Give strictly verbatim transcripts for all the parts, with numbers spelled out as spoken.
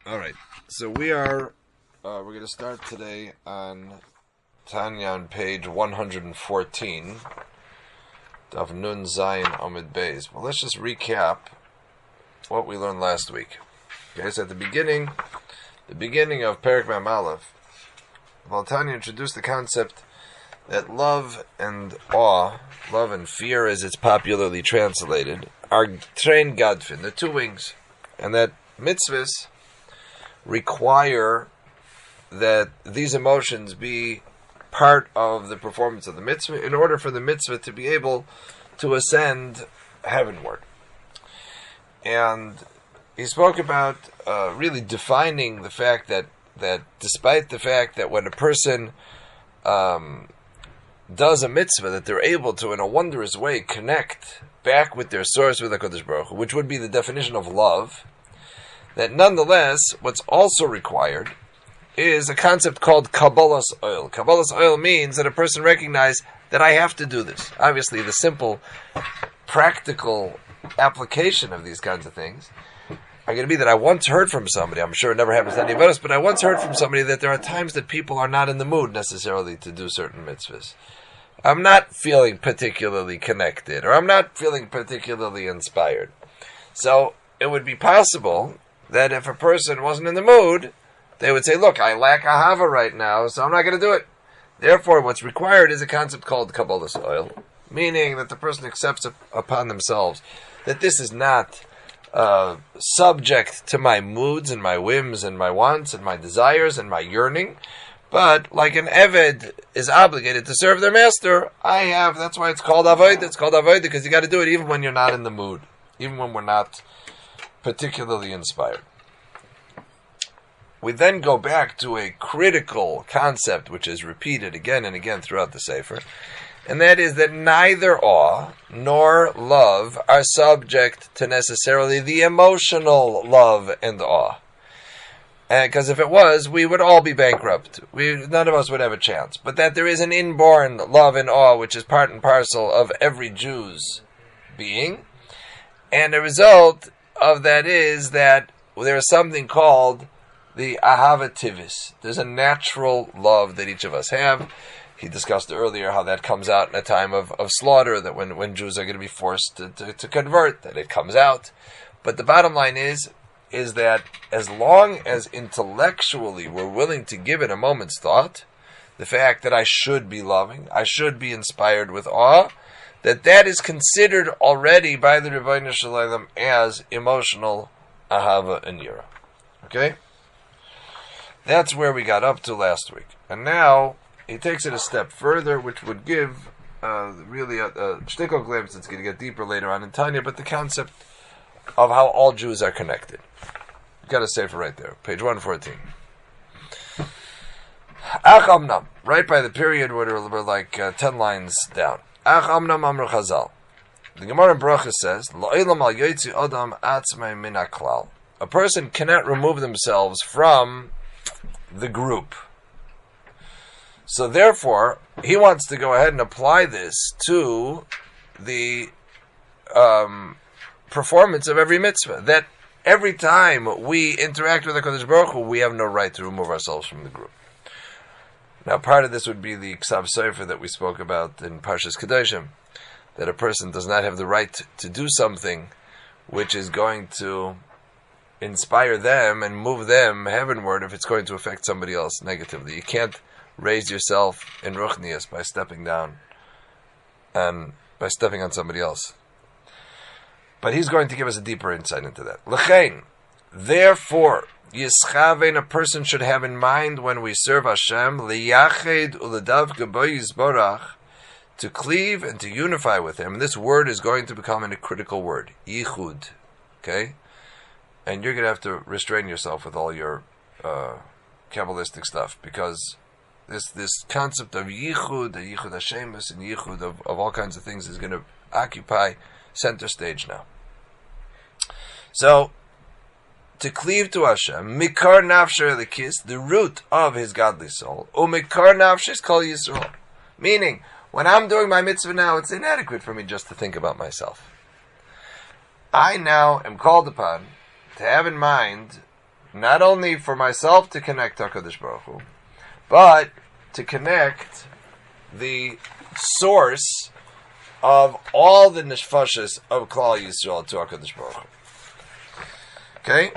All right, so we are uh, we're going to start today on Tanya on page one hundred fourteen of Nun Zayin Amid Beis. Well, let's just recap what we learned last week. Okay, so at the beginning, the beginning of Perek Mem Aleph, well, Tanya introduced the concept that love and awe, love and fear, as it's popularly translated, are train gadfin, the two wings, and that mitzvahs require that these emotions be part of the performance of the mitzvah in order for the mitzvah to be able to ascend heavenward. And he spoke about uh, really defining the fact that, that despite the fact that when a person um, does a mitzvah, that they're able to, in a wondrous way, connect back with their source, with HaKadosh Baruch Hu, which would be the definition of love, that nonetheless, what's also required is a concept called Kabbalas Oil. Kabbalas Oil means that a person recognizes that I have to do this. Obviously, the simple, practical application of these kinds of things are going to be that I once heard from somebody, I'm sure it never happens to any of us, but I once heard from somebody that there are times that people are not in the mood necessarily to do certain mitzvahs. I'm not feeling particularly connected, or I'm not feeling particularly inspired. So it would be possible that if a person wasn't in the mood, they would say, look, I lack ahava right now, so I'm not going to do it. Therefore, what's required is a concept called Kabbalas Oil, meaning that the person accepts upon themselves that this is not uh, subject to my moods and my whims and my wants and my desires and my yearning, but like an Eved is obligated to serve their master, I have, that's why it's called Avodah. It's called Avodah because you got to do it even when you're not in the mood, even when we're not particularly inspired. We then go back to a critical concept which is repeated again and again throughout the Sefer, and that is that neither awe nor love are subject to necessarily the emotional love and awe. Because if it was, we would all be bankrupt. We, none of us would have a chance. But that there is an inborn love and awe which is part and parcel of every Jew's being, and the result of that is that there is something called the ahava tivis. There's a natural love that each of us have. He discussed earlier how that comes out in a time of, of slaughter, that when, when Jews are going to be forced to, to, to convert, that it comes out. But the bottom line is, is that as long as intellectually we're willing to give it a moment's thought, the fact that I should be loving, I should be inspired with awe, that that is considered already by the Rebbeinu Shalom as emotional ahava and yira. Okay? That's where we got up to last week. And now, he takes it a step further, which would give uh, really a, a shtickle glimpse. It's going to get deeper later on in Tanya, but the concept of how all Jews are connected. You've got a sefer right there, page one fourteen. Ach amnam, right by the period where we're like uh, ten lines down. Ach amnam amr chazal. The Gemara in Bracha says, Lo'ilam al yotzi odam atzmei min haklal. A person cannot remove themselves from the group. So therefore, he wants to go ahead and apply this to the um, performance of every mitzvah. That every time we interact with the HaKadosh Baruch Hu, we have no right to remove ourselves from the group. Now, part of this would be the Ksav Sofer that we spoke about in Parshas Kedoshim, that a person does not have the right to do something which is going to inspire them and move them heavenward if it's going to affect somebody else negatively. You can't raise yourself in Ruchnias by stepping down and by stepping on somebody else. But he's going to give us a deeper insight into that. L'chein, therefore, Yischavein, a person should have in mind when we serve Hashem, liyached uledavke bo yizborach, to cleave and to unify with Him. And this word is going to become a critical word, yichud. Okay? And you're going to have to restrain yourself with all your uh, Kabbalistic stuff, because this this concept of yichud, the yichud Hashemus, and yichud of, of all kinds of things is going to occupy center stage now. So, to cleave to Hashem, mikar nafsher lekis, the root of his godly soul, umikar nafsher kol Yisrael. Meaning, when I'm doing my mitzvah now, it's inadequate for me just to think about myself. I now am called upon to have in mind not only for myself to connect to HaKadosh Baruch Hu, but to connect the source of all the neshfashos of Klal Yisrael to HaKadosh Baruch Hu. Okay?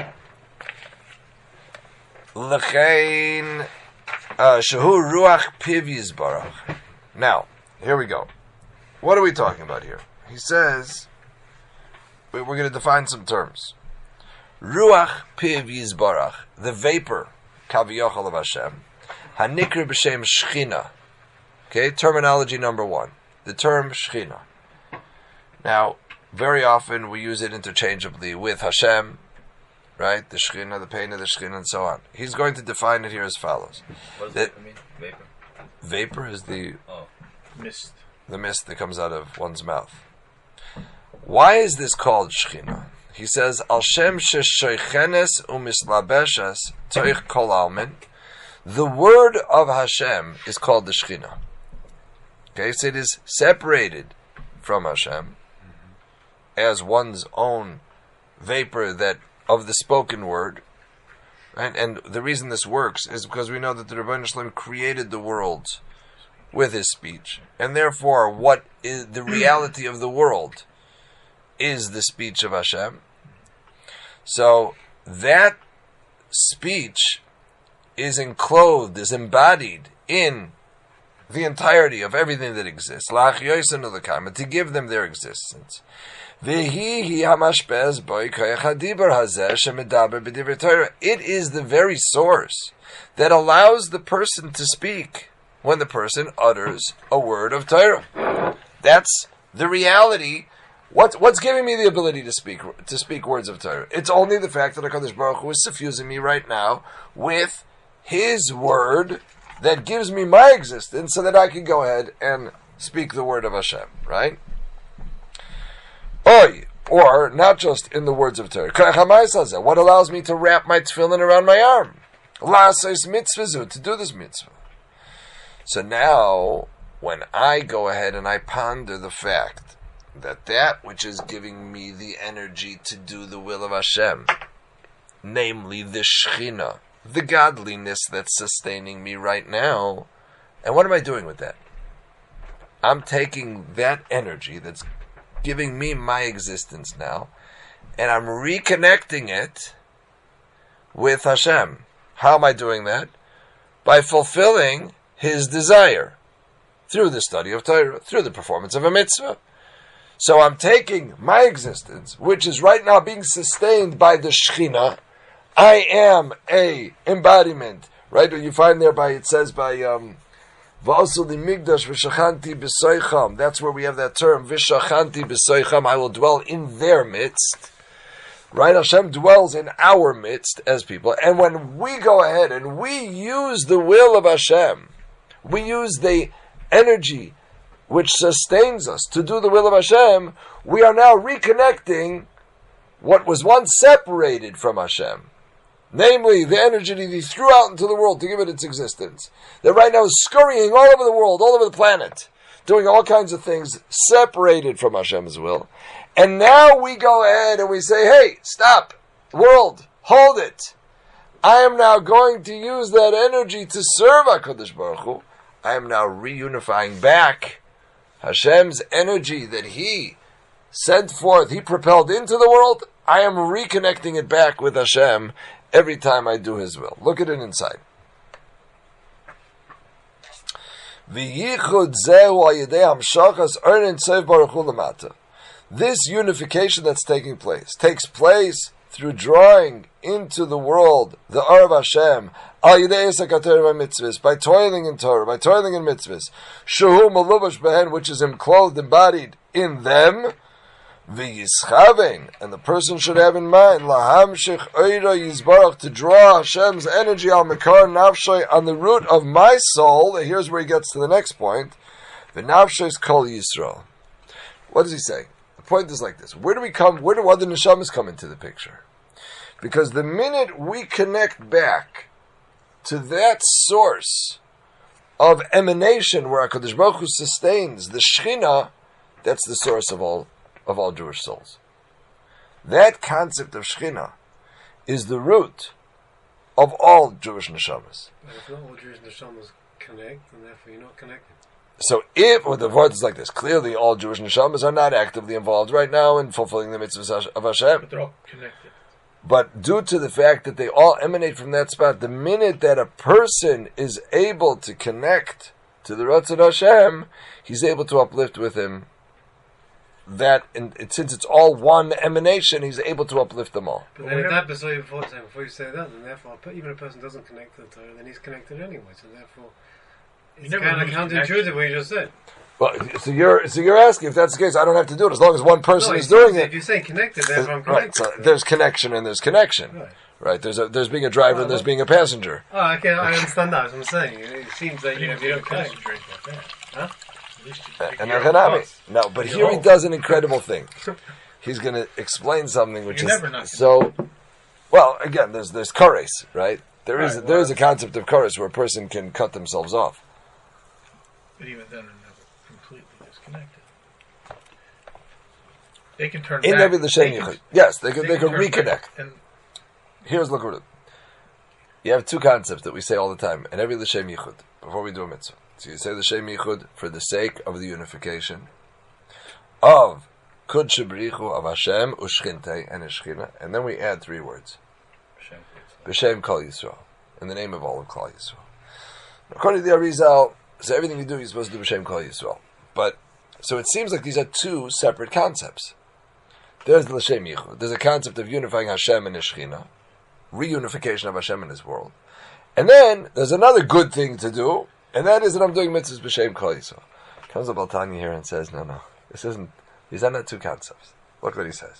L'chein shehu ruach piv yizbarach. Now, here we go. What are we talking about here? He says, we're going to define some terms. Ruach piv yizbarach, the vapor, kaviyachal of Hashem, hanikr b'shem shchina. Okay, terminology number one. The term shchina. Now, very often we use it interchangeably with Hashem, right? The shchina, the pain of the shchina, and so on. He's going to define it here as follows. What does that, vapor mean? Vapor? Vapor is the... Oh, mist. The mist that comes out of one's mouth. Why is this called shchina? He says, Al Shem sheshoichenes umislabeshes toich kol almin. The word of Hashem is called the shchina. Okay, so it is separated from Hashem as one's own vapor that of the spoken word. Right? And the reason this works is because we know that the Rebbeinu Shalom created the world with his speech, and therefore what is the reality of the world is the speech of Hashem. So that speech is enclosed, is embodied in the entirety of everything that exists, to give them their existence. It is the very source that allows the person to speak when the person utters a word of Torah. That's the reality. What's, what's giving me the ability to speak to speak words of Torah? It's only the fact that HaKadosh Baruch Hu is suffusing me right now with His word that gives me my existence so that I can go ahead and speak the word of Hashem, right? Oy, or not just in the words of Torah. What allows me to wrap my tefillin around my arm? To do this mitzvah. So now, when I go ahead and I ponder the fact that that which is giving me the energy to do the will of Hashem, namely the Shechina, the godliness that's sustaining me right now, and what am I doing with that? I'm taking that energy that's giving me my existence now, and I'm reconnecting it with Hashem. How am I doing that? By fulfilling His desire through the study of Torah, through the performance of a mitzvah. So I'm taking my existence, which is right now being sustained by the Shechina. I am a embodiment, right? What you find there by, it says by, um, V'asul li migdash v'shachanti b'soicham. That's where we have that term, v'shachanti b'soicham. I will dwell in their midst. Right? Hashem dwells in our midst as people. And when we go ahead and we use the will of Hashem, we use the energy which sustains us to do the will of Hashem, we are now reconnecting what was once separated from Hashem. Namely, the energy that He threw out into the world to give it its existence. That right now is scurrying all over the world, all over the planet, doing all kinds of things separated from Hashem's will. And now we go ahead and we say, hey, stop, world, hold it. I am now going to use that energy to serve HaKadosh Baruch Hu. I am now reunifying back Hashem's energy that He sent forth, He propelled into the world. I am reconnecting it back with Hashem every time I do His will. Look at it inside. This unification that's taking place takes place through drawing into the world the Or of Hashem by toiling in Torah, by toiling in mitzvahs, which is enclosed, embodied in them. V'yischaving, and the person should have in mind lahamshich oira yizbarach, to draw Hashem's energy al mekar nafshay, on the root of my soul. And here's where he gets to the next point. V'nafshay's kol Yisrael. What does he say? The point is like this: where do we come? Where do other neshamas come into the picture? Because the minute we connect back to that source of emanation where HaKadosh Baruch Hu sustains the Shechina, that's the source of all of all Jewish souls. That concept of Shechina is the root of all Jewish neshamas. But if not all Jewish neshamas connect, then therefore you're not connected. So if, well, the word is like this, clearly all Jewish neshamas are not actively involved right now in fulfilling the mitzvahs of Hashem. But they're all connected. But due to the fact that they all emanate from that spot, the minute that a person is able to connect to the Ratzon Hashem, he's able to uplift with him that, and it, since it's all one emanation, he's able to uplift them all. But then if that, before you, before, before you say that, then therefore, even if a person doesn't connect to the Torah, then he's connected anyway, so therefore, it's kind of counterintuitive what you just said. Well, so you're so you're asking if that's the case, I don't have to do it as long as one person no, is doing if it. If you say connected, therefore I'm right, connected. so there's connection and there's connection. Right. Right. There's a, there's being a driver oh, and there's well, being a passenger. Oh, okay, I understand that. That's what I'm saying. It seems that you know, if you don't connect. Huh? And Hanami. No, but here he does an incredible thing. He's going to explain something which You're is so. Well, again, there's there's chorus, right? There is right, there well, is a concept of chorus where a person can cut themselves off. But even then, they're never completely disconnected. They can turn In back. Nevi L'Shem Yichud. Yes, they can they they can can reconnect. And Here's look at it. You have two concepts that we say all the time, and every L'Shem Yichud before we do a mitzvah. So you say L'Shem Yichud for the sake of the unification of Kudshe B'richu of Hashem Ushchinte and Eshchina, and then we add three words: B'Shem Kol Yisrael, in the name of all of Klal Yisrael. According to the Arizal, so everything you do, you're supposed to do B'Shem Kol Yisrael. But so it seems like these are two separate concepts. There's the L'Shem Yichud. There's a concept of unifying Hashem and Eshchina, reunification of Hashem in His world. And then there's another good thing to do, and that is that I'm doing mitzvahs b'shem kol Yisrael. Comes up Altani here and says, no, no, this isn't, these are not two concepts. Look what he says.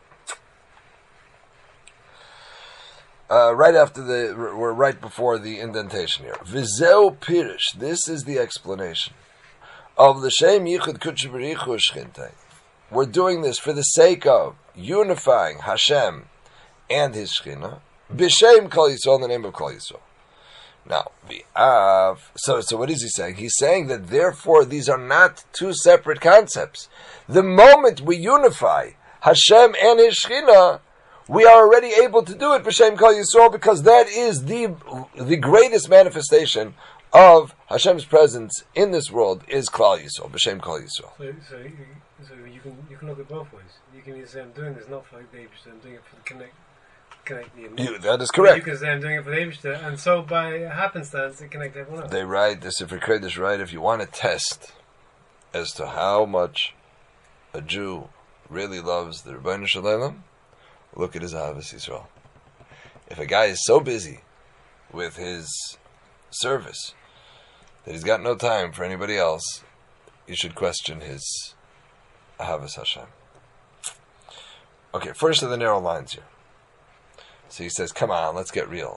Uh, right after the, we're right before the indentation here. V'zeu pirish, this is the explanation of l'shem yichud kudshe b'richu shchintei. We're doing this for the sake of unifying Hashem and His Shechina, b'shem kol Yisrael, in the name of kol Yisrael. Now, v'av, so so what is he saying? He's saying that therefore these are not two separate concepts. The moment we unify Hashem and His Shechina, we are already able to do it b'shem kol Yisrael, because that is the the greatest manifestation of Hashem's presence in this world is Klal Yisrael, b'shem kol Yisrael. So, so, you, so you can you can look at both ways. You can either say I'm doing this not for the Eibishter, I'm doing it for the connect. You, that is correct. You can say I'm doing it for the Eibishter, and so by happenstance it connects everyone else. They write, the Sefer Kodesh write, if you want to test as to how much a Jew really loves the Rebbeinu Shalom, look at his Ahavas Yisrael. If a guy is so busy with his service that he's got no time for anybody else, you should question his Ahavas Hashem. Okay, first of the narrow lines here. So he says, come on, let's get real.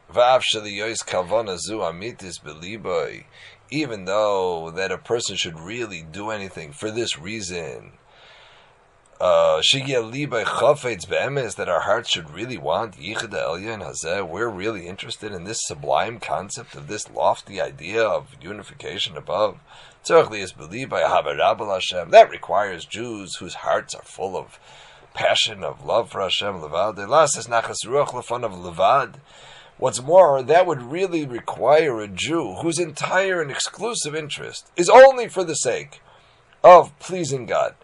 Even though that a person should really do anything for this reason, uh, that our hearts should really want Yichud Elyon Hazeh, we're really interested in this sublime concept of this lofty idea of unification above. That requires Jews whose hearts are full of passion, of love for Hashem, levad. What's more, that would really require a Jew whose entire and exclusive interest is only for the sake of pleasing God.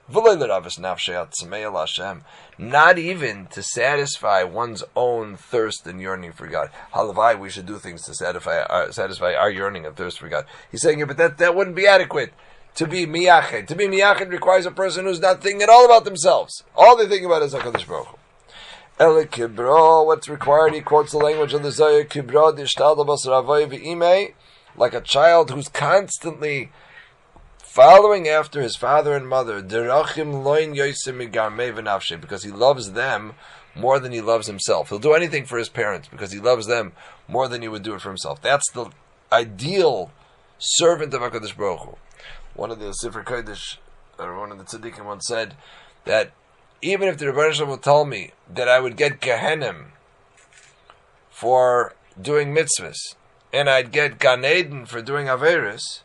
Not even to satisfy one's own thirst and yearning for God. Halavai, we should do things to satisfy our, satisfy our yearning and thirst for God. He's saying, yeah, but that, that wouldn't be adequate. To be miyached. To be miyached requires a person who's not thinking at all about themselves. All they think about is HaKadosh Baruch Hu. Ele kibro, what's required? He quotes the language of the Zohar, kibro dishtadel basar avoy v'imei, like a child who's constantly following after his father and mother, derachim loin yosem migarmei v'nafshe, because he loves them more than he loves himself. He'll do anything for his parents because he loves them more than he would do it for himself. That's the ideal servant of HaKadosh Baruch Hu. One of the Sefer Kodesh, or one of the tzaddikim once said that even if the Rebbeinu Shalom would tell me that I would get Gehenim for doing mitzvahs, and I'd get Gan Eden for doing Averis,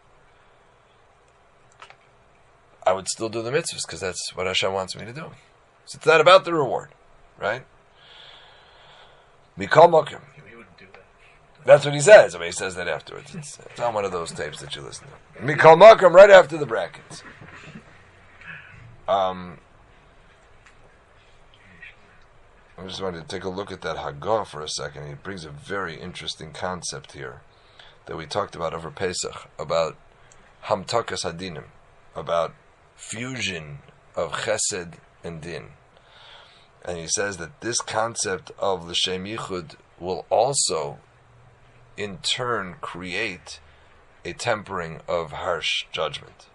I would still do the mitzvahs, because that's what Hashem wants me to do. So it's not about the reward, right? Mikol Mokim. He wouldn't do that. That's what he says. I mean, he says that afterwards. It's, it's on one of those tapes that you listen to. Mikol Makam, right after the brackets. Um, I just wanted to take a look at that Hagah for a second. He brings a very interesting concept here that we talked about over Pesach, about Hamtakas Hadinim, about fusion of Chesed and Din. And he says that this concept of L'Shem Yichud will also in turn create a tempering of harsh judgment.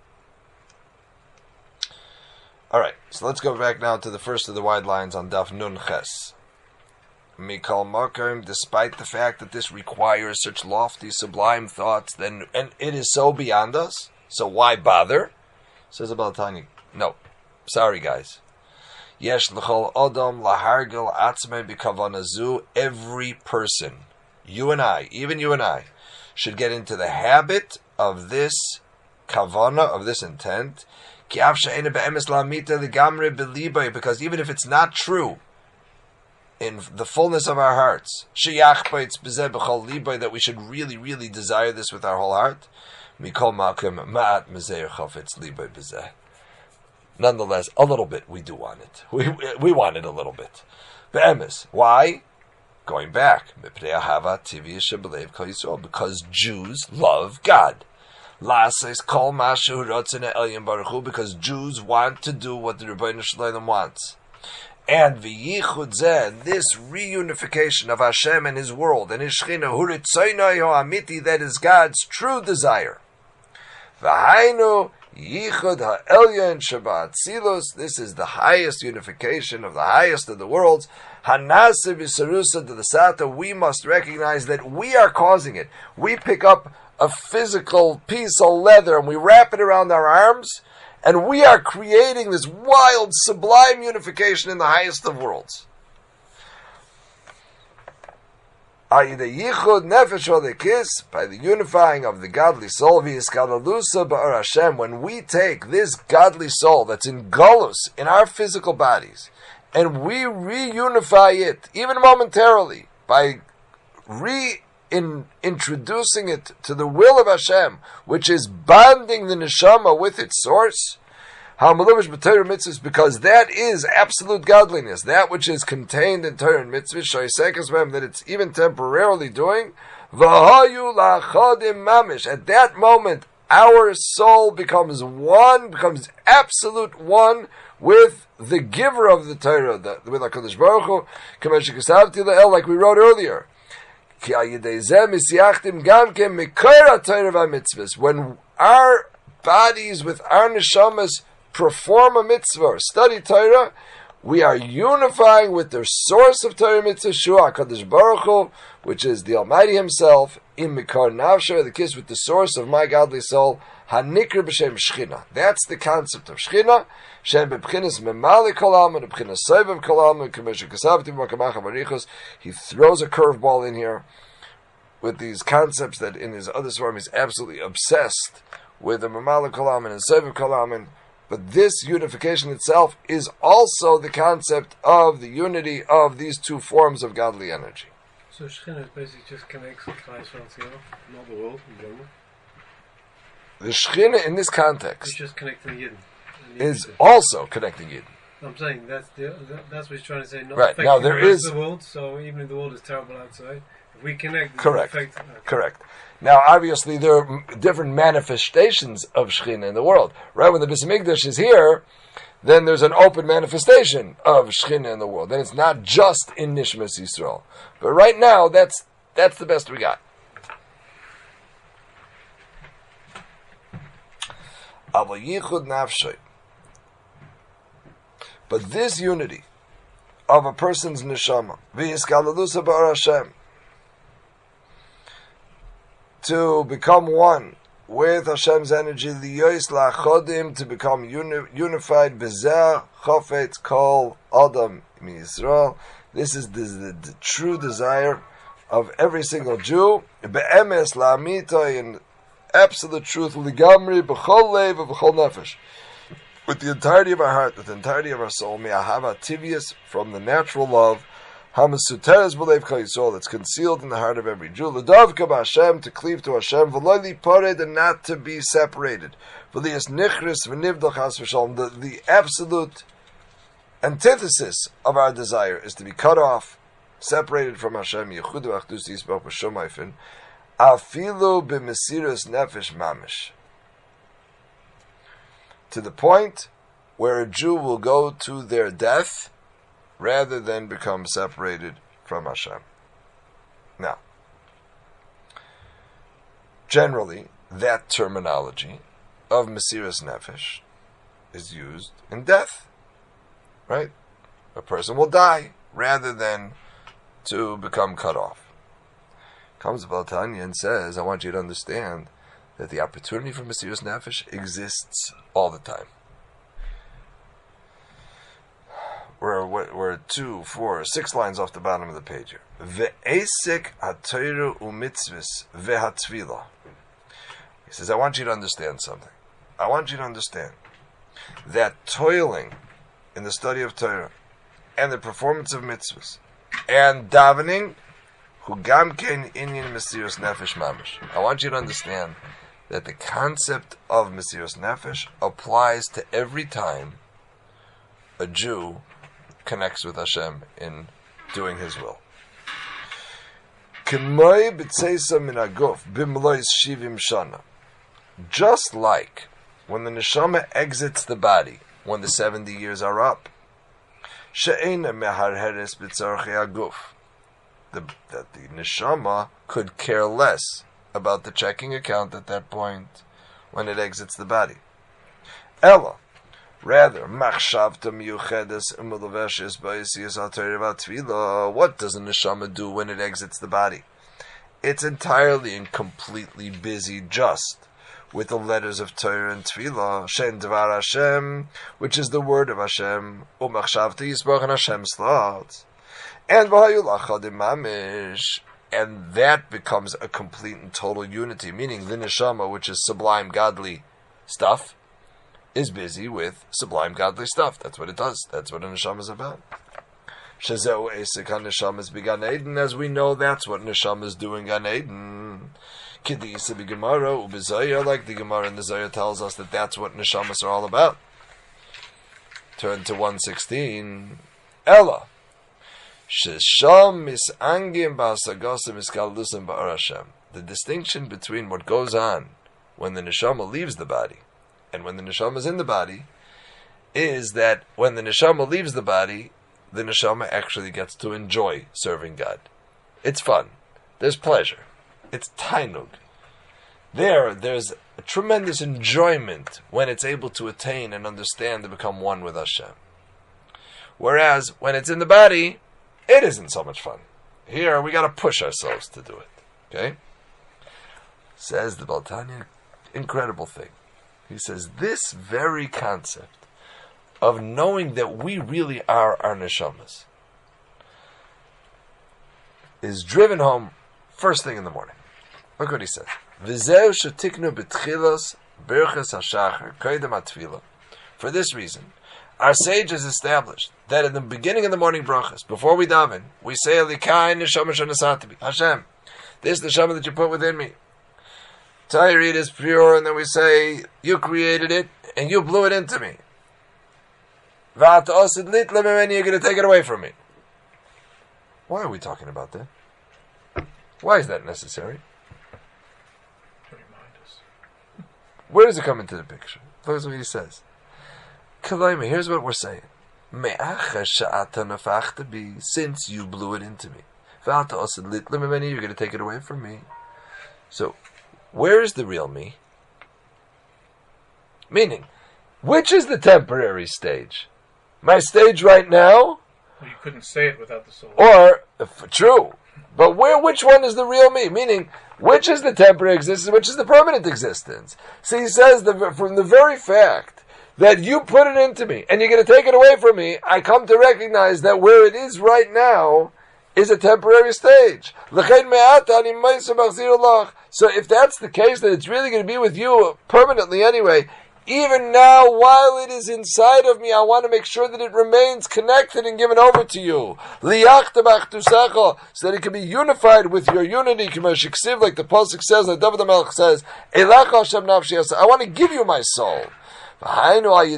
Alright, so let's go back now to the first of the wide lines on Daf Nun Ches. Mikal Makim, despite the fact that this requires such lofty, sublime thoughts, then and it is so beyond us, so why bother? Says about Tanya. No. Sorry guys. Yesh l'chol odom lahargil atzmei b'kavana zu. Every person, you and I, even you and I, should get into the habit of this kavana, of this intent, because even if it's not true in the fullness of our hearts, that we should really, really desire this with our whole heart, nonetheless, a little bit we do want it. We we want it a little bit. Why? Going back, because Jews love God. Because Jews want to do what the Rebbeinu Shalom wants. And v'yichud zeh, this reunification of Hashem and His world and His Shechina, huritzoynoi ha'amiti, that is God's true desire. V'hainu yichud ha'elyon shabbat silos, this is the highest unification of the highest of the worlds. Hanase v'sarusa de l'sata, we must recognize that we are causing it. We pick up a physical piece of leather and we wrap it around our arms, and we are creating this wild, sublime unification in the highest of worlds. By the unifying of the godly soul, when we take this godly soul that's in Golus, in our physical bodies, and we reunify it, even momentarily, by re in introducing it to the will of Hashem, which is bonding the neshama with its source, because that is absolute godliness, that which is contained in Torah and mitzvah, that it's even temporarily doing. At that moment, our soul becomes one, becomes absolute one with the giver of the Torah, the, with HaKadosh Baruch Hu, like we wrote earlier. When our bodies with our neshamas perform a mitzvah or study Torah, we are unifying with the source of Torah mitzvah, Shua HaKadosh Baruch Hu, which is the Almighty Himself, in Mikar Nafsha, the kiss with the source of my godly soul, Hanikr b'Shem Shechina. That's the concept of Shechina. Shem b'Bchinas memali kol alma, b'Bchinas soivav kol alma, k'meshe kasavti b'makamacha b'richos. He throws a curveball in here with these concepts that in his other svarim he's absolutely obsessed with the memali kol alma and soivav kol alma. But this unification itself is also the concept of the unity of these two forms of godly energy. So Shechina basically just connects with Klal Yisrael together, not the world in general. The Shechina in this context it's just connecting Yidden. Is also connecting Yidden. I'm saying that's the, that's what he's trying to say. Not right now, there the is the world. So even if the world is terrible outside, if we connect, correct, affect, okay. correct. Now, obviously, there are different manifestations of Shechina in the world. Right when the Beis Hamikdash is here, then there's an open manifestation of Shechina in the world. Then it's not just in Nishmas Yisrael. But right now, that's that's the best we got. But this unity of a person's neshama, v'yiskalalusa b'ar Hashem, to become one with Hashem's energy, liyois la'chodim, to become uni- unified, b'zeh chofetz kol adam miYisrael. This is the, the, the true desire of every single Jew, be'emes la'amita, in absolute truth, ligamri, b'chol lev, b'chol nefesh, with the entirety of our heart, with the entirety of our soul, me'ahava tivius, from the natural love Hamasuteres b'leiv kol Yisrael, it's concealed in the heart of every Jew. L'davka b'Hashem, to cleave to Hashem, v'loili pared, and not to be separated. V'lias nichris v'nivdach has v'shalom, the the absolute antithesis of our desire is to be cut off, separated from Hashem. Yechudu achdus yisbach b'shomayfin, afilu b'mesirus nefesh mamish. To the point where a Jew will go to their death rather than become separated from Hashem. Now, generally, that terminology of Mesiras Nefesh is used in death, right? A person will die rather than to become cut off. Comes Baal Tanya and says, I want you to understand that the opportunity for Mesiras Nefesh exists all the time. We're, we're two, four, six lines off the bottom of the page here. Ve'esek ha'Torah u'mitzvos ve'hatvila. He says, I want you to understand something. I want you to understand that toiling in the study of Torah and the performance of mitzvahs and davening, hu gam ken inyan Mesiras Nefesh mamish. I want you to understand that the concept of Mesiras Nefesh applies to every time a Jew connects with Hashem in doing His will. Just like when the neshama exits the body, when the seventy years are up, the, that the neshama could care less about the checking account at that point when it exits the body. Ella, rather, machshavta miyuchedes umulaveshes ba'isiyas al-Torah v'atfila. What does a neshama do when it exits the body? It's entirely and completely busy just with the letters of Torah and Tefillah, Shen Dvar Hashem, which is the word of Hashem, umachshavta yisbach and Hashem's thoughts, and v'hayulachadim mamish, and that becomes a complete and total unity, meaning the neshama, which is sublime godly stuff, is busy with sublime godly stuff. That's what it does. That's what a neshama is about. Shezeu esek ha-neshamas b'Gan Eden, as we know, that's what neshama is doing Gan Eden. K'di'isa b'Gemara u'b'Zohar, like the Gemara in the Zohar tells us that that's what neshamas are all about. Turn to one sixteen. Ella. Shesham misangim ba'asagosim iskalusim ba'ar Hashem. The distinction between what goes on when the neshama leaves the body and when the neshama is in the body is that when the neshama leaves the body, the neshama actually gets to enjoy serving God. It's fun. There's pleasure. It's tainug. There, there's a tremendous enjoyment when it's able to attain and understand and become one with Hashem. Whereas when it's in the body, it isn't so much fun. Here, we got to push ourselves to do it. Okay? Says the Baal Tanya, incredible thing. He says, this very concept of knowing that we really are our neshamas is driven home first thing in the morning. Look what he says. For this reason, our sages established that in the beginning of the morning brachas, before we daven, we say, Hashem, this neshama that you put within me, Tairid is pure, and then we say, you created it, and you blew it into me. You're going to take it away from me. Why are we talking about that? Why is that necessary? To remind us. Where does it come into the picture? Look what he says. Here's what we're saying. Since you blew it into me, you're going to take it away from me. So, where is the real me? Meaning, which is the temporary stage? My stage right now? Well, you couldn't say it without the soul. Or, if, true, but where? Which one is the real me? Meaning, which is the temporary existence, which is the permanent existence? See, he says, the, from the very fact that you put it into me, and you're going to take it away from me, I come to recognize that where it is right now is a temporary stage. So if that's the case, that it's really going to be with you permanently anyway, Even now, while it is inside of me, I want to make sure that it remains connected and given over to you. So that it can be unified with your unity, like the Pasuk says, like David HaMelech says, I want to give you my soul. I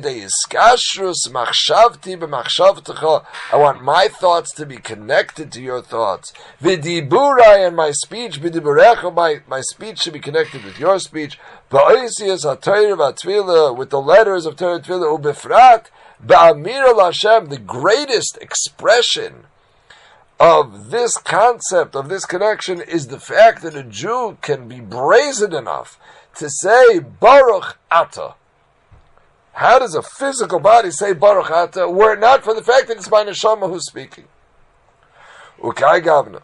want my thoughts to be connected to your thoughts. V'diburai, and my speech, my, my speech should be connected with your speech. With the letters of Torah Tefillah, ubefrat, ba'amir al Hashem, the greatest expression of this concept, of this connection, is the fact that a Jew can be brazen enough to say, Baruch Atah. How does a physical body say Baruch Atah, were it not for the fact that it's my neshama who's speaking? Ukai Gavna.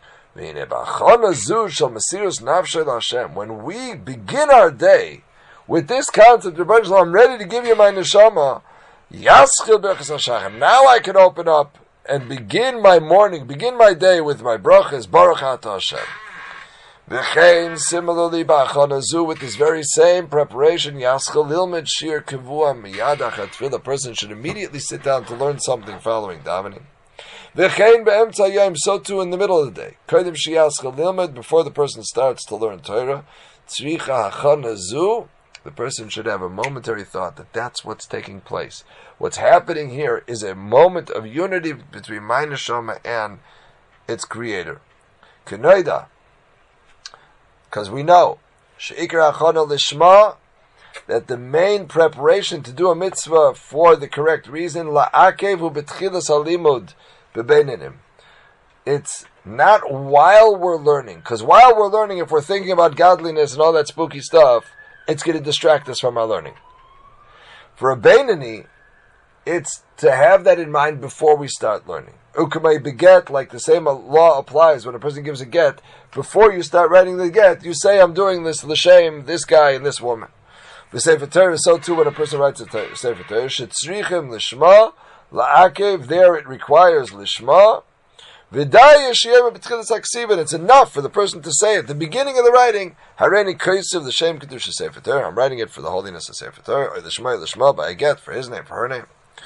When we begin our day with this concept of I'm ready to give you my neshama, now I can open up and begin my morning, begin my day with my brachas, Baruch Atah Hashem. V'chein, similarly, ba'achanazu, with this very same preparation, yaschal ilmed shir kavua miyadach atfil, a person should immediately sit down to learn something following davening. V'chein be'emtza yom, so too in the middle of the day. Kodim shiyaschal ilmed, before the person starts to learn Torah, tzricha hachanazu, the person should have a momentary thought that that's what's taking place. What's happening here is a moment of unity between my neshama and its creator. Kenoida, because we know she'ikar achana lishma, that the main preparation to do a mitzvah for the correct reason, la'akev hu betchilas halimud bebeininim. It's not while we're learning, because while we're learning, if we're thinking about godliness and all that spooky stuff, it's going to distract us from our learning. For a beinani, it's to have that in mind before we start learning. Ukamay beget, like the same law applies when a person gives a get. Before you start writing the get, you say, I'm doing this l'shem, this guy and this woman. The Sefer Torah is so too when a person writes a Sefer Torah. Shetzrichim l'shma, la'akev, there it requires l'shma. V'day yeshiyem b'tchilas haksiv, and it's enough for the person to say at the beginning of the writing, Hareni kaisiv l'shem kedusha Sefer Torah, I'm writing it for the holiness of Sefer Torah, or l'shma l'shma by a get, for his name, for her name.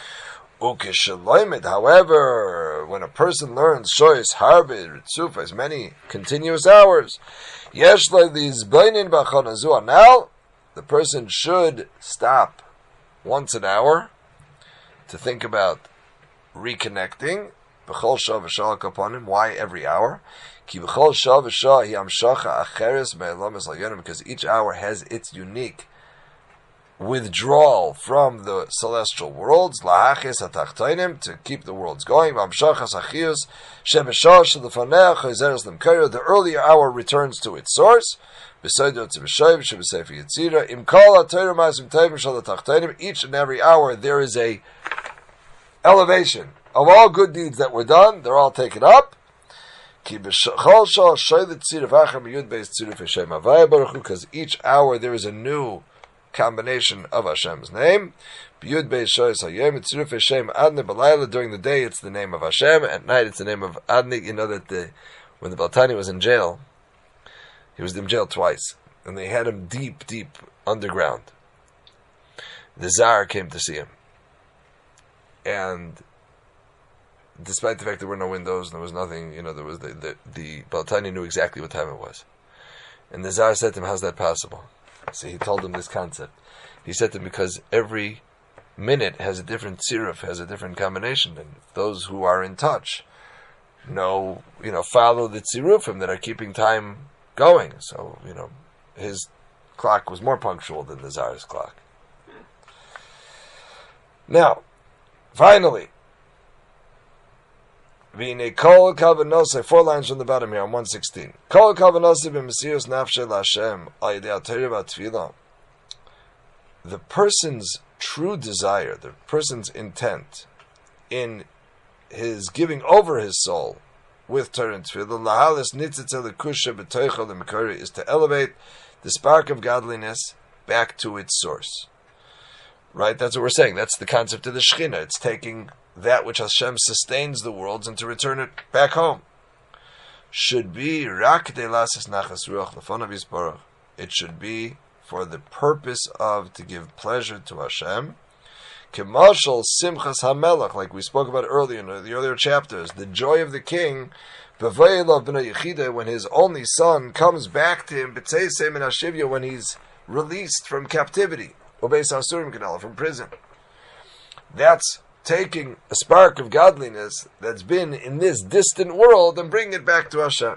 However, when a person learns shoyes harbe ritzufas, many continuous hours, yesh these bleinin b'achanazu, now the person should stop once an hour to think about reconnecting. B'chol shah v'shah kaponim. Why every hour? Ki b'chol shah v'shah hi amshacha acheres me'elam es l'yonim, because each hour has its unique withdrawal from the celestial worlds, lahachis hatachtainim, to keep the worlds going. V'amshachas achius shebeshah shelefaneh chayzeres lemkayra, the earlier hour returns to its source. B'saydo tzibeshav shebesefer yitzira im kol ha'torah ma'asim tovim shalatachtainim. Each and every hour there is a elevation of all good deeds that were done. They're all taken up. Because each hour there is a new combination of Hashem's name. During the day it's the name of Hashem, at night it's the name of Adni. You know that the, when the Baltani was in jail, he was in jail twice, and they had him deep, deep underground. The Tsar came to see him, and despite the fact there were no windows and there was nothing, you know, there was the the, the Baltani knew exactly what time it was, and the Tsar said to him, "How's that possible?" So he told him this concept. He said to him, because every minute has a different siruf, has a different combination, and those who are in touch know, you know, follow the tzirufim that are keeping time going. So, you know, his clock was more punctual than the Tsar's clock. Now, finally, V'nei kol kavanose, four lines from the bottom here on one sixteen. Kol kavanose b'mesiros nafshe l'Hashem al yedei ha'Torah v'atfilah. The person's true desire, the person's intent in his giving over his soul with Torah and Tefillah, lahalis nitzitze l'kusha b'toicha l'mekori, is to elevate the spark of godliness back to its source. Right? That's what we're saying. That's the concept of the Shekhinah. It's taking that which Hashem sustains the worlds and to return it back home. Should be rak de lasis nachas ruach lefonav yisborach. It should be for the purpose of to give pleasure to Hashem. Kemashal Simchas HaMelech, like we spoke about earlier in the earlier chapters, the joy of the king, when his only son comes back to him, when he's released from captivity, from prison. That's taking a spark of godliness that's been in this distant world and bringing it back to Hashem.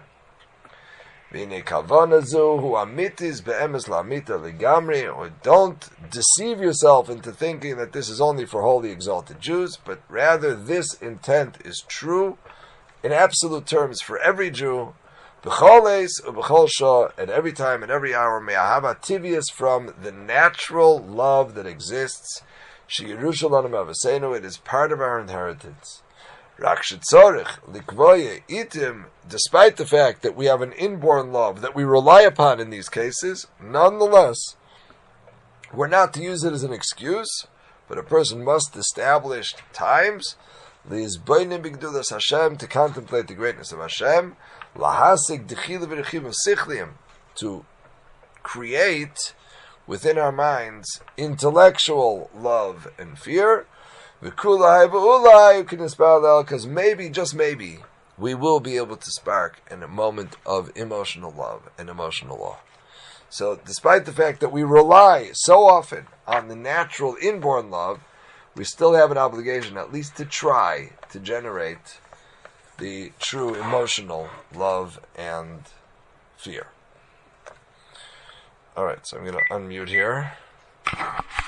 Or don't deceive yourself into thinking that this is only for holy exalted Jews, but rather this intent is true in absolute terms for every Jew, at every time and every hour, tivius, from the natural love that exists. It is part of our inheritance. Despite the fact that we have an inborn love that we rely upon in these cases, nonetheless, we're not to use it as an excuse, but a person must establish times to contemplate the greatness of Hashem, to create within our minds intellectual love and fear, because maybe, just maybe, we will be able to spark in a moment of emotional love and emotional awe. So despite the fact that we rely so often on the natural inborn love, we still have an obligation at least to try to generate the true emotional love and fear. Alright, so I'm going to unmute here.